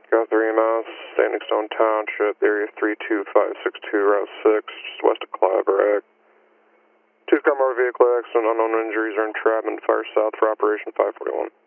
Got 3 miles, Standing Stone Township, area 32562, Route 6, just west of Claberack. 2-car motor vehicle accident, unknown injuries are in Trapman, fire south for Operation 541.